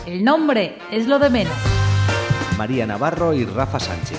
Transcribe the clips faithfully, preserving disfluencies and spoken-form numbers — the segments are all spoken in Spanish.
El nombre es lo de menos. María Navarro y Rafa Sánchez.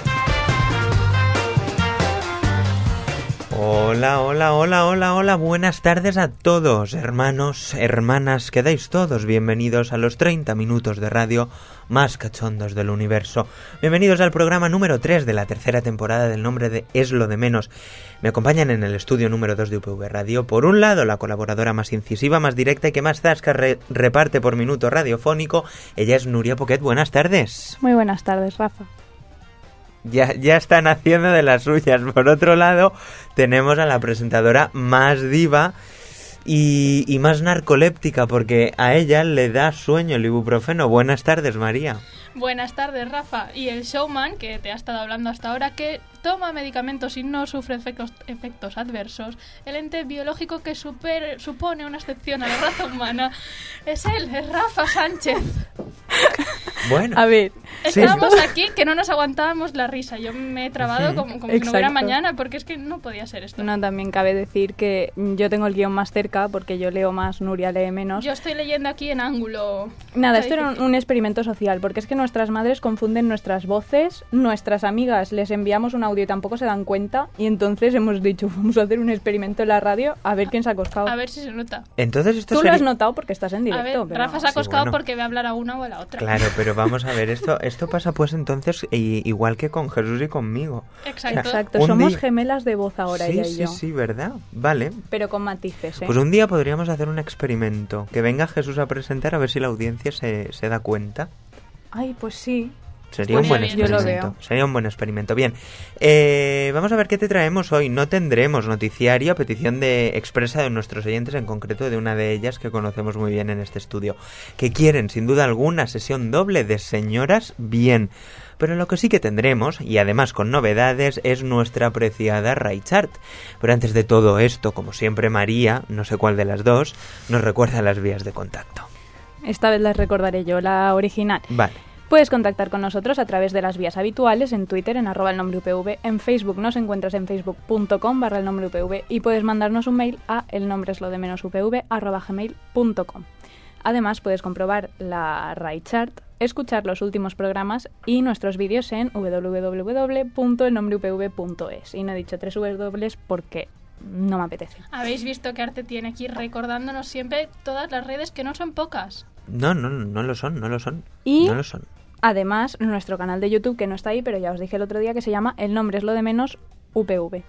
Hola, hola, hola, hola, hola, buenas tardes a todos, hermanos, hermanas, quedáis todos bienvenidos a los treinta minutos de radio más cachondos del universo. Bienvenidos al programa número tres de la tercera temporada del nombre de Es lo de menos. Me acompañan en el estudio número dos de U P V Radio, por un lado, la colaboradora más incisiva, más directa y que más zasca re- reparte por minuto radiofónico. Ella es Nuria Poquet, buenas tardes. Muy buenas tardes, Rafa. Ya, ya están haciendo de las suyas. Por otro lado, tenemos a la presentadora más diva y, y más narcoléptica, porque a ella le da sueño el ibuprofeno. Buenas tardes, María. Buenas tardes, Rafa. Y el showman, que te ha estado hablando hasta ahora, que toma medicamentos y no sufre efectos, efectos adversos, el ente biológico que super, supone una excepción a la raza humana, es él, es Rafa Sánchez. Bueno, a ver, estábamos sí. aquí que no nos aguantábamos la risa. Yo me he trabado Sí, como, como si no hubiera mañana, porque es que no podía ser esto. No, también cabe decir que yo tengo el guión más cerca porque yo leo más, Nuria lee menos. Yo estoy leyendo aquí en ángulo. Nada, Está esto era un, difícil. un experimento social, porque es que nuestras madres confunden nuestras voces, nuestras amigas les enviamos un audio y tampoco se dan cuenta, y entonces hemos dicho, vamos a hacer un experimento en la radio a ver quién se ha acostado. A ver si se nota. entonces esto Tú sería... lo has notado porque estás en A directo. ver, pero... Rafa se ha Sí, acostado bueno. porque ve a hablar a una o a la otra. Claro, pero vamos a ver, esto esto pasa pues entonces i- igual que con Jesús y conmigo. Exacto. Exacto, Un somos día- gemelas de voz ahora, sí, ella y sí, yo. sí, ¿verdad? Vale. Pero con matices, ¿eh? Pues un día podríamos hacer un experimento. Que venga Jesús a presentar a ver si la audiencia se, se da cuenta. Ay, pues sí. Sería Pues un buen bien, yo lo experimento. veo. Sería un buen experimento. Bien, eh, vamos a ver qué te traemos hoy. No tendremos noticiario a petición de expresa de nuestros oyentes, en concreto de una de ellas que conocemos muy bien en este estudio, que quieren sin duda alguna sesión doble de señoras bien. Pero lo que sí que tendremos, y además con novedades, es nuestra apreciada Ray Chart. Pero antes de todo esto, como siempre, María, no sé cuál de las dos, nos recuerda las vías de contacto. Esta vez les recordaré yo la original. Vale. Puedes contactar con nosotros a través de las vías habituales, en Twitter, en arroba el nombre U P V, en Facebook nos encuentras en facebook punto com barra el nombre U P V y puedes mandarnos un mail a el nombre es lo de menos upv arroba gmail punto com. Además, puedes comprobar la Ray Chart, escuchar los últimos programas y nuestros vídeos en w w w punto el nombre u p v punto es. Y no he dicho tres w porque no me apetece. Habéis visto que Arte tiene aquí recordándonos siempre todas las redes, que no son pocas. No, no, no, no lo son, no lo son. Y- No lo son. Además, nuestro canal de YouTube, que no está ahí, pero ya os dije el otro día, que se llama El nombre es lo de menos U P V.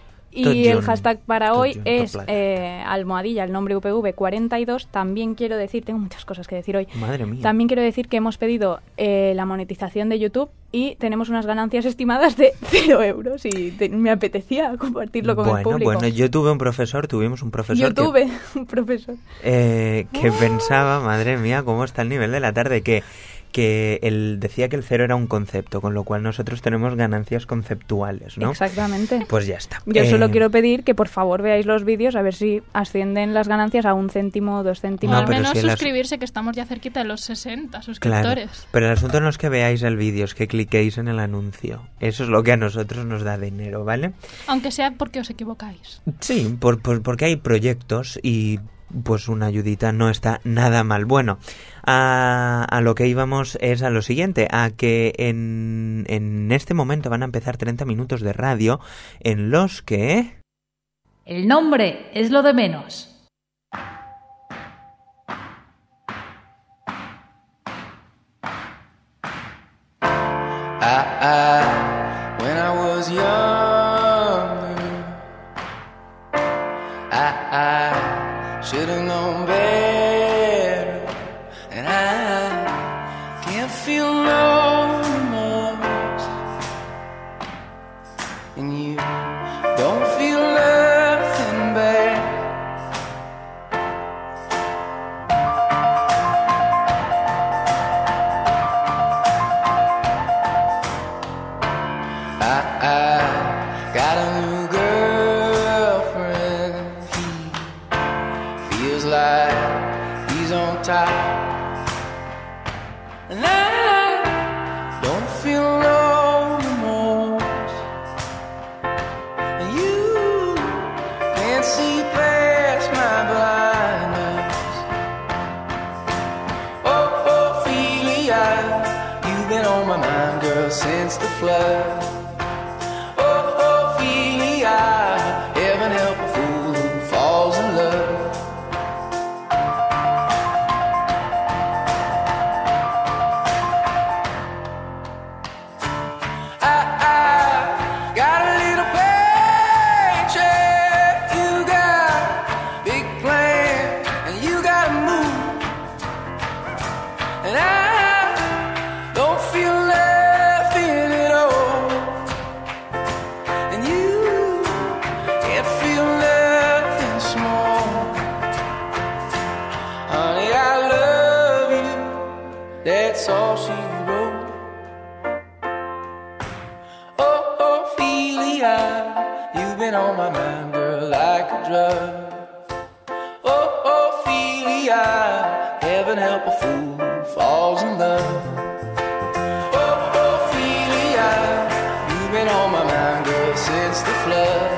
Y Tot el junt, hashtag para tot hoy junt, es tot plegat. eh, almohadilla, el nombre U P V cuarenta y dos. También quiero decir, tengo muchas cosas que decir hoy. Madre mía. También quiero decir que hemos pedido eh, la monetización de YouTube y tenemos unas ganancias estimadas de cero euros y te- me apetecía compartirlo con bueno, el público. Bueno, yo tuve un profesor, tuvimos un profesor Yo tuve un profesor. que, eh, que pensaba, madre mía, cómo está el nivel de la tarde, que, que él decía que el cero era un concepto, con lo cual nosotros tenemos ganancias conceptuales, ¿no? Exactamente. Pues ya está. Yo Eh, solo quiero pedir que por favor veáis los vídeos a ver si ascienden las ganancias a un céntimo, dos O céntimos. No, al pero menos si en las- suscribirse, que estamos ya cerquita de los sesenta Claro, suscriptores. pero el asunto no es que veáis el vídeo, es que cliquéis en el anuncio. Eso es lo que a nosotros nos da dinero, ¿vale? Aunque sea porque os equivocáis. Sí, por, por- porque hay proyectos y pues una ayudita no está nada mal. Bueno, a, a lo que íbamos es a lo siguiente, a que en, en este momento van a empezar treinta minutos de radio en los que... El nombre es lo de menos. I, I, when I was younger, I, I should have known better, and I can't feel no remorse, and you don't feel nothing bad. I, I got a new girlfriend. He feels like he's on top, and I don't feel no remorse. And you can't see past my blindness. Oh, oh, feel since the flood. Oh, Ophelia, heaven help a fool who falls in love. That's all she wrote. Oh, Ophelia, you've been on my mind, girl, like a drug. Oh, Ophelia, heaven help a fool who falls in love. Oh, Ophelia, you've been on my mind, girl, since the flood.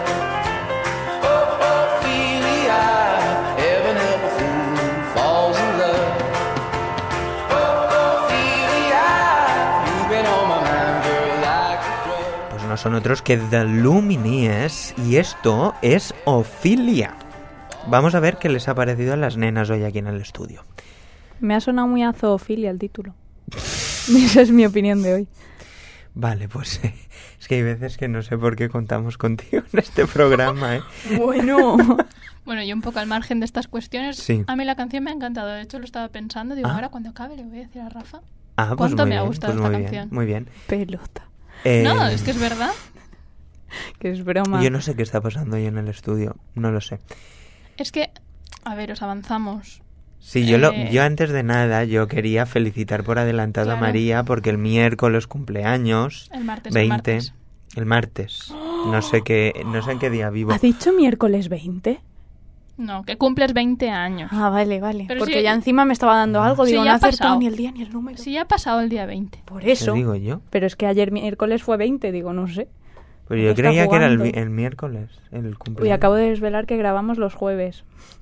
No son otros que The Lumineers y esto es Ophelia. Vamos a ver qué les ha parecido a las nenas hoy aquí en el estudio. Me ha sonado muy a zoofilia el título. Esa es mi opinión de hoy. Vale, pues eh, es que hay veces que no sé por qué contamos contigo en este programa, ¿eh? Bueno. Bueno, y un poco al margen de estas cuestiones, sí. A mí la canción me ha encantado. De hecho, lo estaba pensando. Digo, ¿Ah? ahora cuando acabe le voy a decir a Rafa ah, pues cuánto muy me bien, ha gustado pues esta muy canción. Bien, muy bien. Pelota. Eh, no, es que es verdad. Que es broma. Yo no sé qué está pasando hoy en el estudio, no lo sé. Es que, a ver, os avanzamos. Sí, yo, eh... lo, yo antes de nada, yo quería felicitar por adelantado claro. a María porque el miércoles cumpleaños. El martes, veinte, el martes. El martes. No sé qué, no sé en qué día vivo. ¿Ha dicho miércoles veinte? No, que cumples veinte años. Ah, vale, vale. Pero porque si, ya encima me estaba dando algo. si Digo, ya no ha ha acertado pasado. ni el día ni el número. Si ya ha pasado el día veinte. Por eso. ¿Qué digo yo? Pero es que ayer miércoles fue veinte, digo, no sé. Pues yo Está creía que era el, jugando. el miércoles, el cumpleaños. Uy, acabo de desvelar que grabamos los jueves.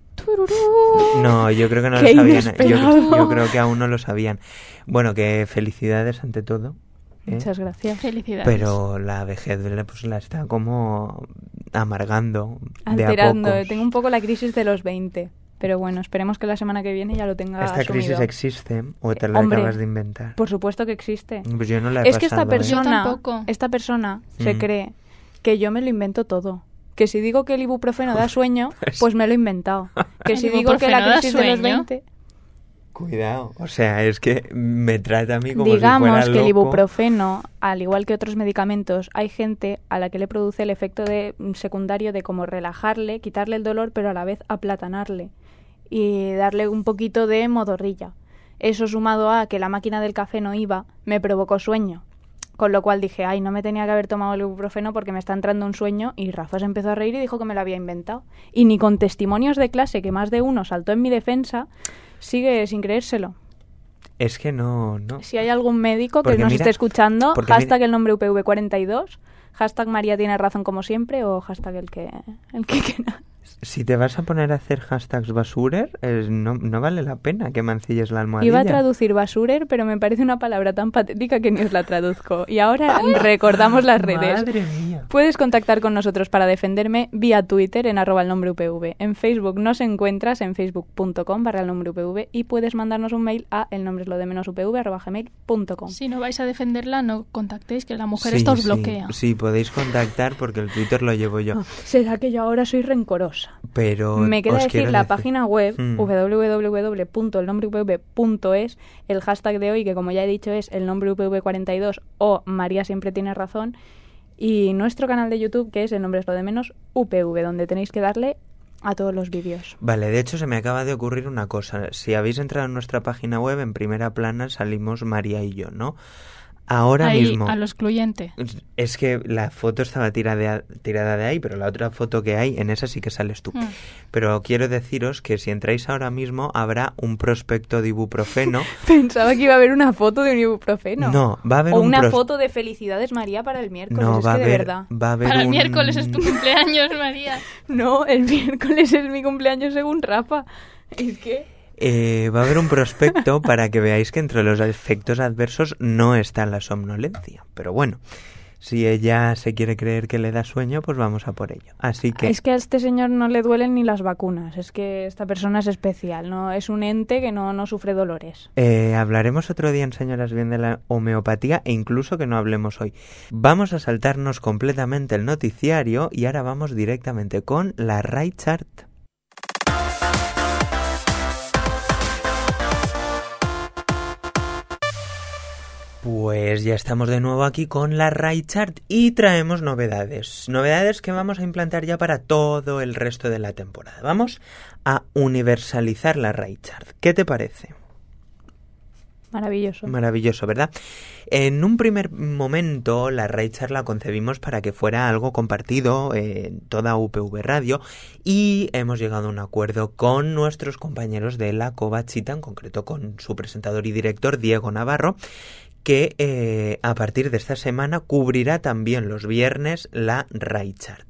No, yo creo que no lo Qué sabían. inesperado. Yo, yo creo que aún no lo sabían. Bueno, que felicidades ante todo. ¿eh? Muchas gracias. Felicidades. Pero la vejez pues la está como amargando de a Alterando. pocos. Tengo un poco la crisis de los veinte. Pero bueno, esperemos que la semana que viene ya lo tenga ¿Esta asumido. crisis existe o te la Hombre, acabas de inventar? Por supuesto que existe. Pues yo no la he Es que esta pasado, ¿eh? Yo persona, tampoco. esta persona se Mm. cree que yo me lo invento todo. Que si digo que el ibuprofeno da sueño, pues me lo he inventado. Que ¿El si digo que la ibuprofeno da crisis de los sueño? veinte... Cuidado. O sea, es que me trata a mí como Digamos si fuera que el loco. ibuprofeno, al igual que otros medicamentos, hay gente a la que le produce el efecto de secundario de como relajarle, quitarle el dolor, pero a la vez aplatanarle y darle un poquito de modorrilla. Eso sumado a que la máquina del café no iba, me provocó sueño. Con lo cual dije, ay, no me tenía que haber tomado el ibuprofeno porque me está entrando un sueño, y Rafa se empezó a reír y dijo que me lo había inventado. Y ni con testimonios de clase, que más de uno saltó en mi defensa, sigue sin creérselo. Es que no, no. Si hay algún médico que Porque nos mira- esté escuchando, porque hashtag mira- el nombre U P V cuarenta y dos, hashtag María tiene razón como siempre, o hashtag el que, el que quiera. Si te vas a poner a hacer hashtags basurer, es- no, no vale la pena que mancilles la almohadilla. Iba a traducir basurer, pero me parece una palabra tan patética que ni os la traduzco. Y ahora recordamos las redes. Madre mía. Puedes contactar con nosotros para defenderme vía Twitter en arroba el nombre U P V. En Facebook nos encuentras en facebook.com barra el nombre U P V y puedes mandarnos un mail a el nombre es lo de menos upv arroba gmail punto com. Si no vais a defenderla, no contactéis, que la mujer Sí, esta os sí, bloquea. Sí, podéis contactar porque el Twitter lo llevo yo. ¿Será que yo ahora soy rencorosa? Pero Me queda os decir quiero la decir- página web Mm. w w w punto el nombre u p v punto es, el hashtag de hoy, que como ya he dicho es el nombre U P V cuarenta y dos o María siempre tiene razón, y nuestro canal de YouTube, que es el nombre es lo de menos U P V, donde tenéis que darle a todos los vídeos. Vale, de hecho se me acaba de ocurrir una cosa. Si habéis entrado en nuestra página web, en primera plana salimos María y yo, ¿no? Ahora Ahí, mismo... a lo excluyente. Es que la foto estaba tirada, tirada de ahí, pero la otra foto que hay, en esa sí que sales tú. Mm. Pero quiero deciros que si entráis ahora mismo, habrá un prospecto de ibuprofeno. Pensaba que iba a haber una foto de un ibuprofeno. No, va a haber o un una pros- foto de felicidades María para el miércoles. No, es va a que de haber, verdad. va a haber Para el un- miércoles es tu cumpleaños, María. No, el miércoles es mi cumpleaños según Rafa. Es que... Eh, va a haber un prospecto para que veáis que entre los efectos adversos no está la somnolencia. Pero bueno, si ella se quiere creer que le da sueño, pues vamos a por ello. Así que... Es que a este señor no le duelen ni las vacunas. Es que esta persona es especial, ¿no? Es un ente que no, no sufre dolores. Eh, hablaremos otro día en Señoras Bien de la homeopatía e incluso que no hablemos hoy. Vamos a saltarnos completamente el noticiario y ahora vamos directamente con la Ray Chart. Pues ya estamos de nuevo aquí con la Ray Chart y traemos novedades. Novedades que vamos a implantar ya para todo el resto de la temporada. Vamos a universalizar la Ray Chart. ¿Qué te parece? Maravilloso. Maravilloso, ¿verdad? En un primer momento la Ray Chart la concebimos para que fuera algo compartido en toda U P V Radio y hemos llegado a un acuerdo con nuestros compañeros de la Covachita, en concreto con su presentador y director Diego Navarro, que eh, a partir de esta semana cubrirá también los viernes la Ray Chart.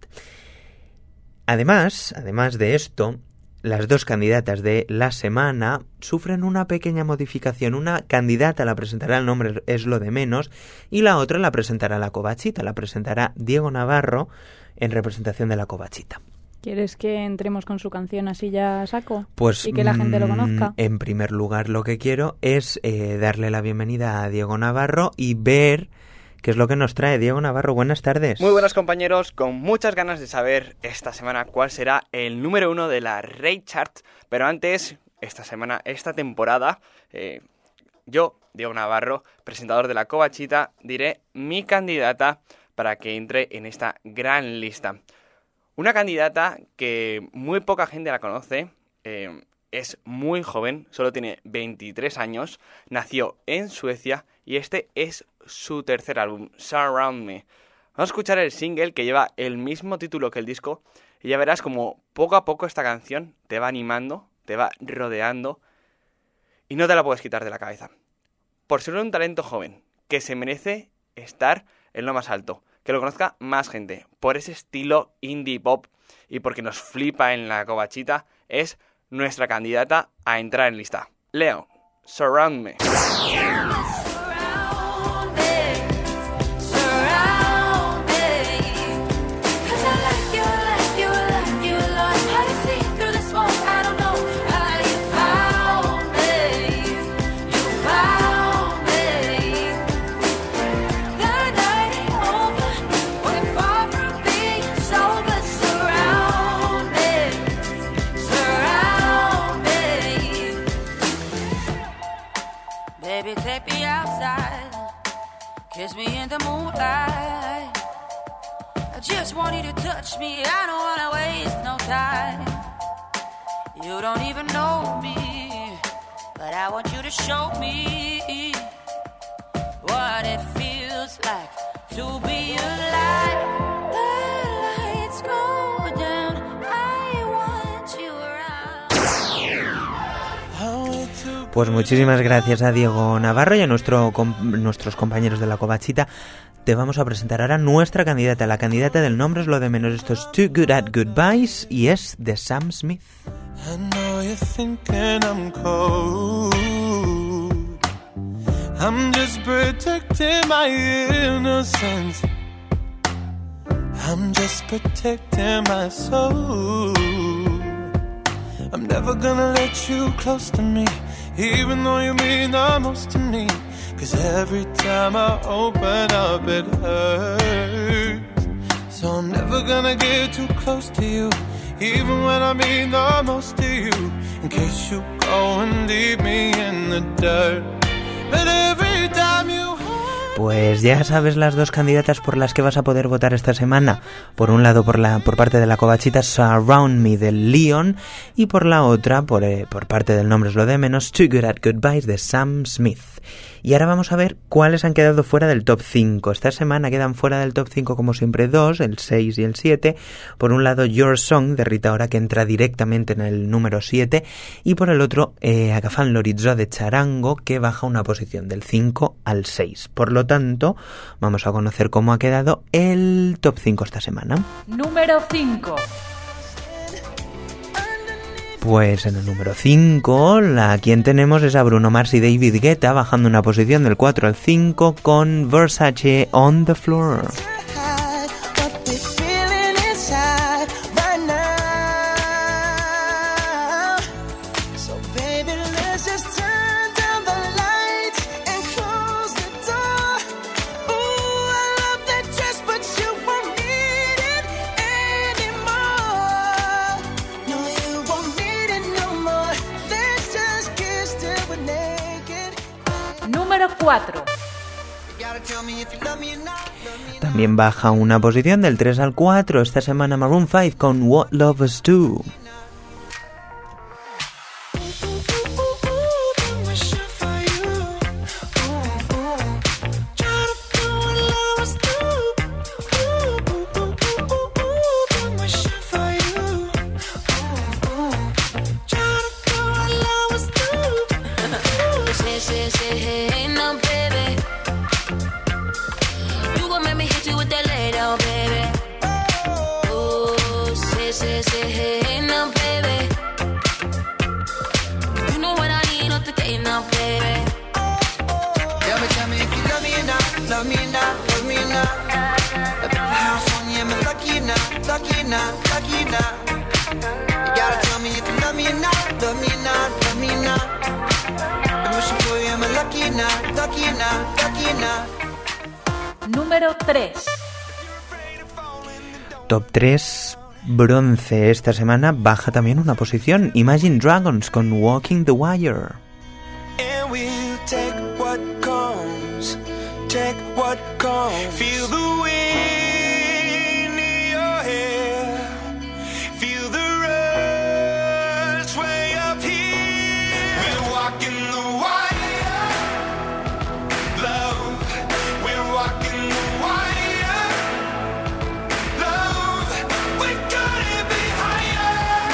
Además, además de esto, las dos candidatas de la semana sufren una pequeña modificación. Una candidata la presentará El nombre es lo de menos y la otra la presentará la Covachita, la presentará Diego Navarro en representación de la Covachita. ¿Quieres que entremos con su canción así ya saco? Pues, y que la gente lo conozca. En primer lugar, lo que quiero es eh, darle la bienvenida a Diego Navarro y ver qué es lo que nos trae. Diego Navarro, buenas tardes. Muy buenas, compañeros, con muchas ganas de saber esta semana cuál será el número uno de la Ray Chart. Pero antes, esta semana, esta temporada, eh, yo, Diego Navarro, presentador de la Covachita, diré mi candidata para que entre en esta gran lista. Una candidata que muy poca gente la conoce, eh, es muy joven, solo tiene veintitrés años, nació en Suecia y este es su tercer álbum, Surround Me. Vamos a escuchar el single que lleva el mismo título que el disco y ya verás como poco a poco esta canción te va animando, te va rodeando y no te la puedes quitar de la cabeza. Por ser un talento joven que se merece estar en lo más alto, que lo conozca más gente, por ese estilo indie pop y porque nos flipa en la Covachita, es nuestra candidata a entrar en lista. Leo, Surround Me. Kiss me in the moonlight. I just want you to touch me. I don't wanna waste no time. You don't even know me, but I want you to show me what it feels like to be alive. The lights go down. I want you around. Pues muchísimas gracias a Diego Navarro y a nuestro, com, nuestros compañeros de la Covachita. Te vamos a presentar ahora nuestra candidata. La candidata del nombre es lo de menos. Esto es Too Good at Goodbyes y es de Sam Smith. I know you're thinking I'm cold. I'm just protecting my innocence. I'm just protecting my soul. I'm never gonna let you close to me, even though you mean the most to me. Cause every time I open up it hurts. So I'm never gonna get too close to you, even when I mean the most to you. In case you go and leave me in the dirt. But every time you Pues ya sabes las dos candidatas por las que vas a poder votar esta semana. Por un lado, por la por parte de la Covachita, Surround Me del Leon, y por la otra, por, eh, por parte del nombre es lo de menos, Too Good at Goodbyes de Sam Smith. Y ahora vamos a ver cuáles han quedado fuera del top cinco. Esta semana quedan fuera del top cinco, como siempre, dos, el seis y el siete. Por un lado, Your Song de Rita Ora, que entra directamente en el número siete. Y por el otro, eh, Agafant l'horitzó de Charango, que baja una posición del cinco al seis. Por lo tanto, vamos a conocer cómo ha quedado el top cinco esta semana. Número cinco. Pues en el número cinco, la quien tenemos es a Bruno Mars y David Guetta, bajando una posición del cuatro al cinco con Versace On The Floor. cuatro. También baja una posición del tres al cuatro esta semana Maroon cinco con What Lovers Do. Número tres. Top tres, bronce esta semana, baja también una posición. Imagine Dragons con Walking the Wire. And we'll take what comes, take what comes. Feel the wind in your hair, feel the rush way up here. We're walking the wire, love. We're walking the wire, love. We're gonna be higher,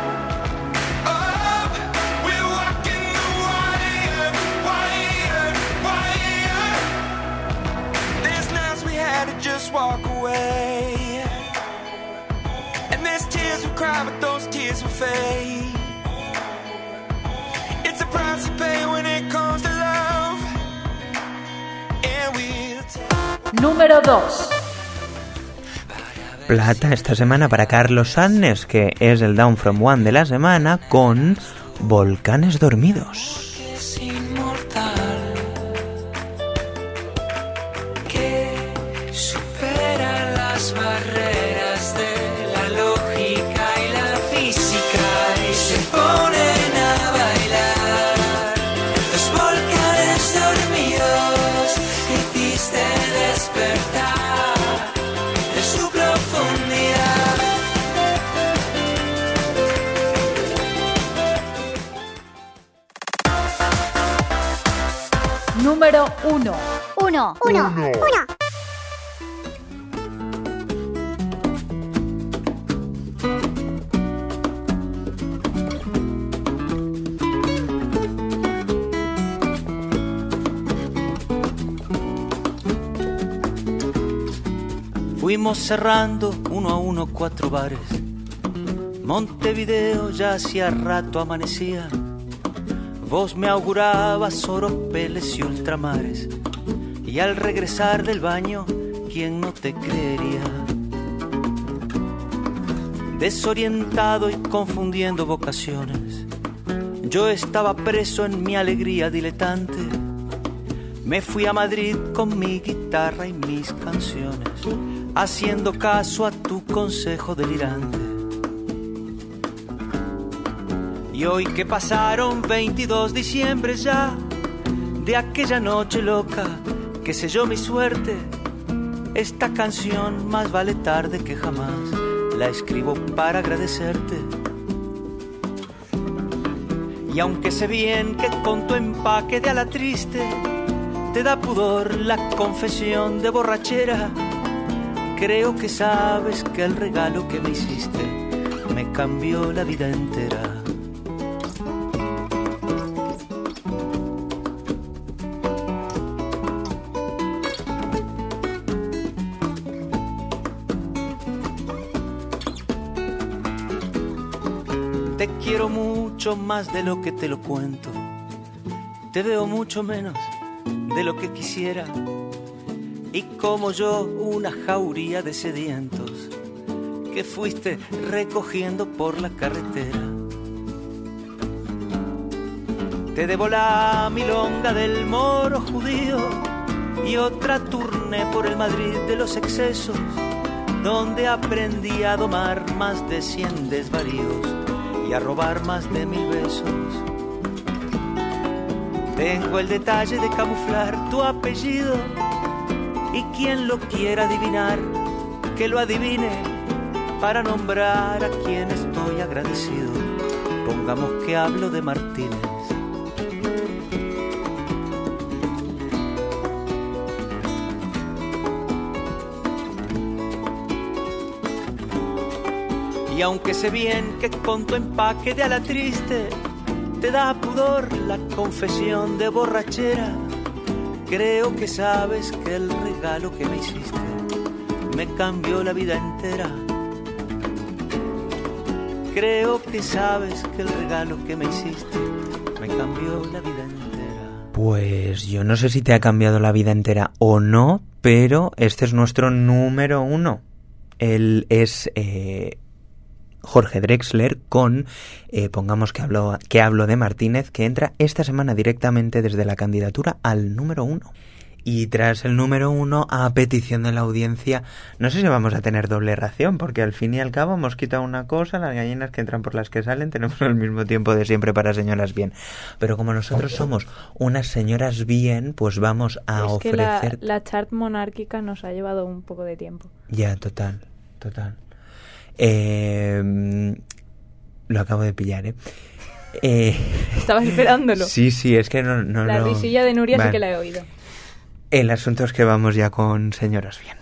up. We're walking the wire, wire, wire. There's nights we had to just walk away, and there's tears we cry, but those tears will fade. It's a price to pay when it comes to love, and we'll take. Número dos. Plata esta semana para Carlos Sadness, que es el Down From One de la semana, con Volcanes Dormidos. Es inmortal, que supera las barreras de la lógica y la física y se ponen a bailar. Los volcanes dormidos que hiciste despertar de su profundidad. Número uno. Uno, uno, uno. Fuimos cerrando uno a uno cuatro bares. Montevideo ya hacía rato amanecía. Vos me augurabas oropeles y ultramares. Y al regresar del baño, ¿quién no te creería? Desorientado y confundiendo vocaciones, yo estaba preso en mi alegría diletante. Me fui a Madrid con mi guitarra y mis canciones, haciendo caso a tu consejo delirante. Y hoy que pasaron veintidós diciembre ya, de aquella noche loca que selló mi suerte, esta canción más vale tarde que jamás, la escribo para agradecerte. Y aunque sé bien que con tu empaque de ala triste te da pudor la confesión de borrachera, creo que sabes que el regalo que me hiciste me cambió la vida entera. Te quiero mucho más de lo que te lo cuento. Te veo mucho menos de lo que quisiera. Y como yo, una jauría de sedientos que fuiste recogiendo por la carretera. Te debo la milonga del moro judío y otra turné por el Madrid de los excesos, donde aprendí a domar más de cien desvaríos y a robar más de mil besos. Tengo el detalle de camuflar tu apellido y quien lo quiera adivinar, que lo adivine para nombrar a quien estoy agradecido. Pongamos que hablo de Martínez. Y aunque sé bien que con tu empaque de ala triste te da pudor la confesión de borrachera, creo que sabes que el regalo que me hiciste me cambió la vida entera. Creo que sabes que el regalo que me hiciste me cambió la vida entera. Pues yo no sé si te ha cambiado la vida entera o no, pero este es nuestro número uno. Él es eh, Jorge Drexler con, eh, pongamos que hablo, que hablo de Martínez, que entra esta semana directamente desde la candidatura al número uno. Y tras el número uno, a petición de la audiencia, no sé si vamos a tener doble ración, porque al fin y al cabo hemos quitado una cosa, las gallinas que entran por las que salen, tenemos el mismo tiempo de siempre para señoras bien. Pero como nosotros somos unas señoras bien, pues vamos a es ofrecer... que la, la chart monárquica nos ha llevado un poco de tiempo. Ya, total, total. Eh, lo acabo de pillar, ¿eh? eh Estaba esperándolo. Sí, sí, es que no, no La lo... risilla de Nuria vale. sí que la he oído. El asunto es que vamos ya con señoras bien.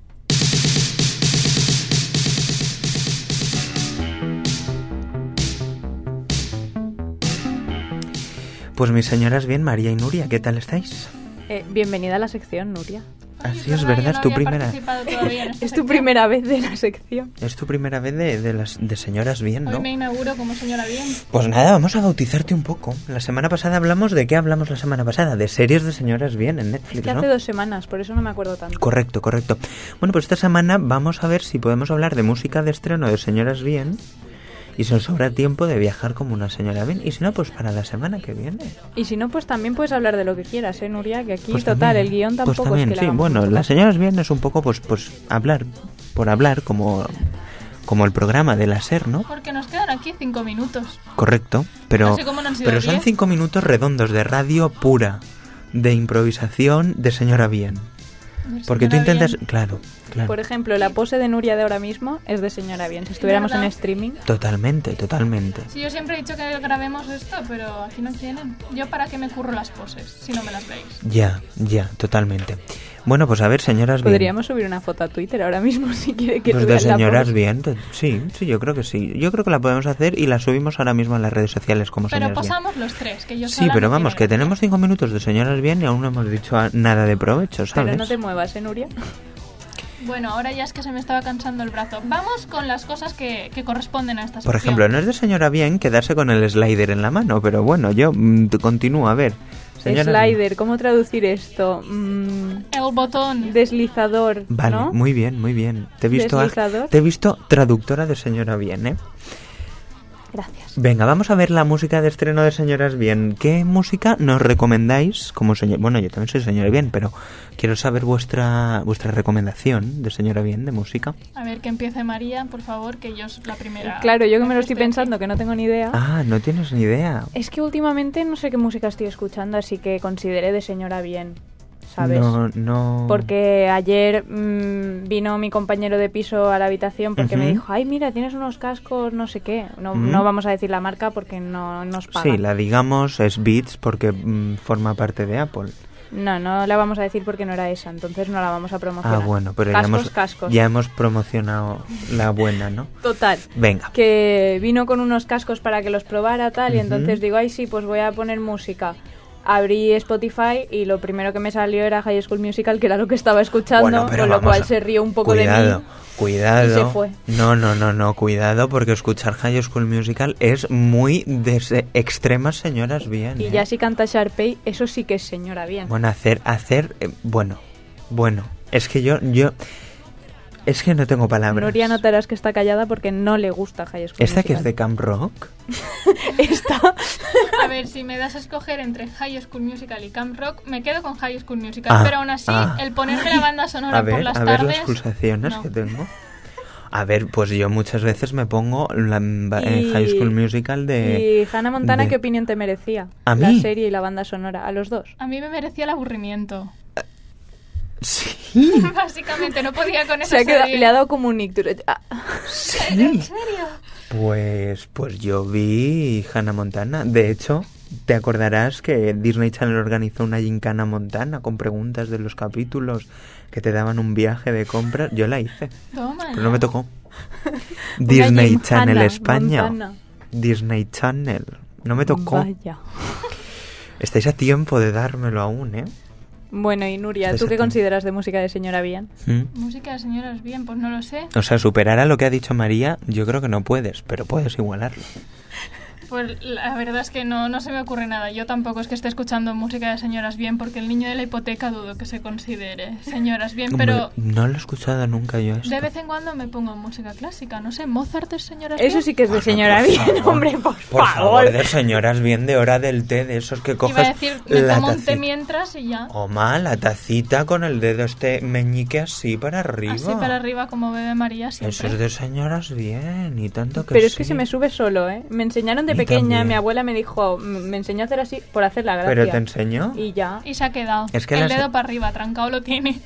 Pues mis señoras bien, María y Nuria, ¿qué tal estáis? Eh, bienvenida a la sección, Nuria. Así es verdad, es tu primera. Es tu primera vez de la sección. Es tu primera vez de, de las de señoras bien, ¿no? Hoy me inauguro como señora bien. Pues nada, vamos a bautizarte un poco. La semana pasada hablamos de qué hablamos la semana pasada, de series de señoras bien en Netflix, Es que ¿no? hace dos semanas, por eso no me acuerdo tanto. Correcto, correcto. Bueno, pues esta semana vamos a ver si podemos hablar de música de estreno de señoras bien. Y si nos sobra tiempo de viajar como una señora bien. Y si no, pues para la semana que viene. Y si no, pues también puedes hablar de lo que quieras, ¿eh, Nuria? Que aquí, Pues total, también, el guión tampoco pues también, es que sí, la bueno, las señoras bien es un poco, pues, pues hablar, por hablar, como, como el programa de la SER, ¿no? Porque nos quedan aquí cinco minutos. Correcto, pero, No sé cómo no han sido pero son diez. cinco minutos redondos de radio pura, de improvisación de señora bien. Porque tú señora intentas, bien. claro, claro. Por ejemplo, la pose de Nuria de ahora mismo es de señora bien. Si estuviéramos en ¿Verdad? streaming... Totalmente, totalmente. Sí, yo siempre he dicho que grabemos esto, pero aquí no quieren. ¿Yo para qué me curro las poses si no me las veis? Ya, ya, totalmente. Bueno, pues a ver, señoras bien. Podríamos subir una foto a Twitter ahora mismo si quiere que Pues tú de veas la señoras pose. bien, te- sí, sí, yo creo que sí. Yo creo que la podemos hacer y la subimos ahora mismo en las redes sociales como Pero señoras bien. pasamos los tres, que yo Sí, sola pero no vamos, quiero. que tenemos cinco minutos de señoras bien y aún no hemos dicho a- nada de provecho, ¿sabes? Pero no te muevas, ¿eh, Nuria? Bueno, ahora ya es que se me estaba cansando el brazo. Vamos con las cosas que, que corresponden a esta Por sección. ejemplo, no es de señora bien quedarse con el slider en la mano, pero bueno, yo mm, te continúo, a ver. Señora Slider, ¿cómo traducir esto? Mm, El botón. deslizador, Vale, ¿no? muy bien, muy bien. Te he visto, Deslizador. te he visto traductora de señora bien, ¿eh? Gracias. Venga, vamos a ver la música de estreno de señoras bien. ¿Qué música nos recomendáis como señor? Bueno, yo también soy señora bien, pero quiero saber vuestra vuestra recomendación de señora bien de música. A ver, que empiece María, por favor, que yo soy la primera. Claro, yo que me lo Estoy estoy pensando, que no tengo ni idea. Ah, no tienes ni idea. Es que últimamente no sé qué música estoy escuchando, así que consideré de señora bien, ¿sabes? No, no. Porque ayer mmm, vino mi compañero de piso a la habitación porque Ujú. me dijo, ay, mira, tienes unos cascos, no sé qué. No, Ujú. no vamos a decir la marca porque no nos pagan. Sí, la digamos es Beats porque mm, forma parte de Apple. No, no la vamos a decir porque no era esa, entonces no la vamos a promocionar. Ah, bueno, pero cascos, ya hemos cascos. ya hemos promocionado la buena, ¿no? Total. Venga. Que vino con unos cascos para que los probara tal y Ujú. entonces digo, ay sí, pues voy a poner música. abrí Spotify y lo primero que me salió era High School Musical, que era lo que estaba escuchando, Bueno, pero con lo vamos cual a- se rió un poco Cuidado, de mí. cuidado. Y se fue. No, no, no, no, cuidado, porque escuchar High School Musical es muy de se- extremas señoras bien. Y ¿eh? ya si canta Sharpay, eso sí que es señora bien. Bueno, hacer, hacer, eh, bueno, bueno, es que yo, yo, es que no tengo palabras. Nuria notarás que está callada porque no le gusta High School ¿Esta que Musical. es de Camp Rock? Esta. A ver, si me das a escoger entre High School Musical y Camp Rock, me quedo con High School Musical. Ah, pero aún así, ah. el ponerme la banda sonora A ver, por las a ver tardes... las pulsaciones no. que tengo. A ver, pues yo muchas veces me pongo la, en Y- High School Musical de... ¿Y Hannah Montana de- qué opinión te merecía? ¿A La mí? serie y la banda sonora, a los dos. A mí me merecía el aburrimiento. Sí. Básicamente, no podía con esa Se ha quedado- serie. le ha dado como un ictus. Ah. ¿En serio? Pues, pues yo vi Hannah Montana. De hecho, te acordarás que Disney Channel organizó una gincana Montana con preguntas de los capítulos que te daban un viaje de compras. Yo la hice, Toma. pero no me tocó. Una Disney gincana Channel España. Montana. Disney Channel. No me tocó. Vaya. Estáis a tiempo de dármelo aún, ¿eh? Bueno, y Nuria, Estáis ¿tú a qué tiempo. consideras de música de señora bien? ¿Mm? Música de señoras bien, pues no lo sé. O sea, superar a lo que ha dicho María, yo creo que no puedes, pero puedes igualarlo. Pues la verdad es que no, no se me ocurre nada. Yo tampoco es que esté escuchando música de señoras bien, porque el niño de la hipoteca dudo que se considere señoras bien, pero Hombre, no lo he escuchado nunca yo esto. de vez en cuando me pongo música clásica. No sé, Mozart es señoras bien. Eso sí que es de señora por bien, favor. hombre, por, Por favor, favor. de señoras bien de hora del té, de esos que coges Iba a decir, me la tomo un té tacita. mientras y ya. Oma, la tacita con el dedo este meñique así para arriba. Así para arriba como bebe María siempre. Eso es de señoras bien, y tanto que Pero es sí. que se me sube solo, ¿eh? Me enseñaron de Y pequeña, también. mi abuela me dijo, m- me enseñó a hacer así por hacer la gracia. ¿Pero te enseñó? Y ya, Y se ha quedado. Es que el las- dedo para arriba, trancado lo tiene.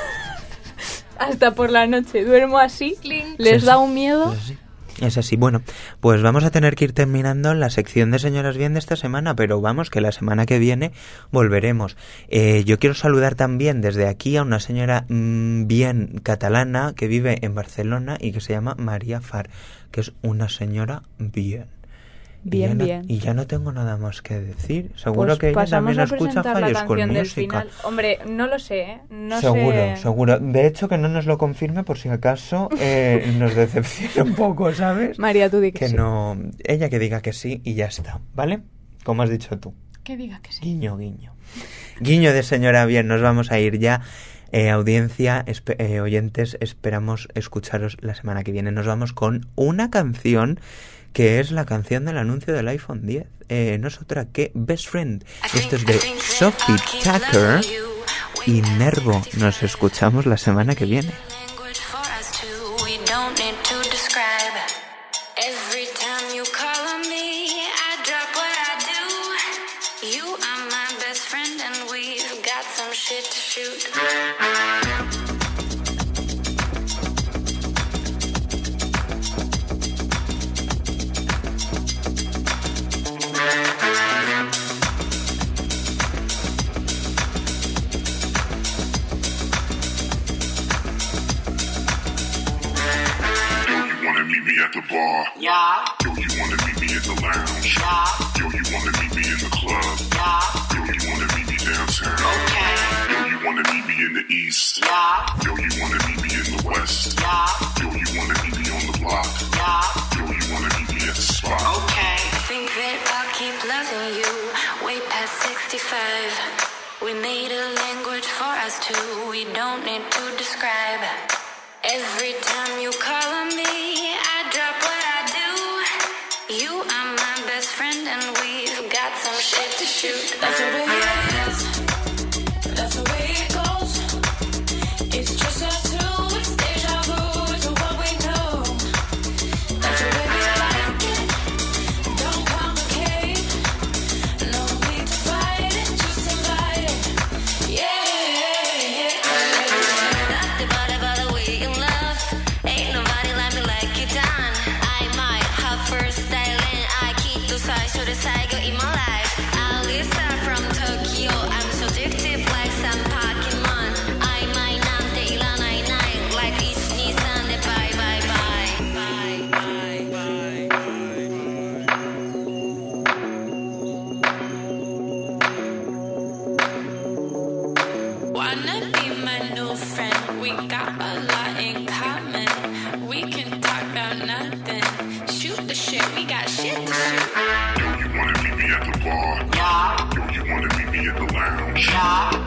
hasta por la noche duermo así, Clink. les Sí, da sí. un miedo. Es así. Es así. Bueno, pues vamos a tener que ir terminando la sección de Señoras Bien de esta semana, pero vamos, que la semana que viene volveremos. Eh, yo quiero saludar también desde aquí a una señora mmm, bien catalana que vive en Barcelona y que se llama María Far, que es una señora bien. Y ya Bien, no- bien. Y ya no tengo nada más que decir. Seguro Pues que ella pasamos también a escucha presentar la High School canción del Musical. final. Hombre, no lo sé, ¿eh? No seguro, sé. seguro. De hecho, que no nos lo confirme por si acaso eh, nos decepciona un poco, ¿sabes? María, tú di que, Que sí. no... Ella que diga que sí y ya está, ¿vale? Como has dicho tú. Que diga que sí. Guiño, guiño. Guiño de señora bien, nos vamos a ir ya. Eh, audiencia, espe- eh, oyentes, esperamos escucharos la semana que viene. Nos vamos con una canción que es la canción del anuncio del iPhone diez. Eh, no es otra que Best Friend. Esto es de Sophie Tucker y Nervo. Nos escuchamos la semana que viene. Language for us two, we don't need to describe. Every time you call on me, I drop what I do. You are my best friend and we've got some shit to shoot. You wanna meet me at the bar? Yeah, Yo, you wanna meet me at the lounge? yeah, Yo, you wanna meet me in the club? yeah, Yo, you wanna meet me downtown? okay, Yo, you wanna meet me in the east? yeah, Yo, you wanna meet me in the west? yeah, Yo, you wanna meet me on the block? yeah, Yo, you wanna meet me at the spot? okay. Think that I'll keep loving you way past sixty-five. We made a language for us two, we don't need to describe. Every time you call on me, I drop what I do. You are my best friend and we've got some shit to shoot. That's the way it is. That's the way it goes. It's just us two. It's deja vu to what we know. That's the way we like it. Don't complicate. No need to fight it. Just invite it. Yeah. Nothing but about the way you love. Ain't nobody like me like you done. I might have first styling. I keep the size to the cycle in my life. I'll start from top. got a lot in common. We can talk about nothing. Shoot the shit, we got shit to shoot. Yo, you wanna meet me at the bar? Yeah. Yo, you wanna meet me at the lounge? Yeah.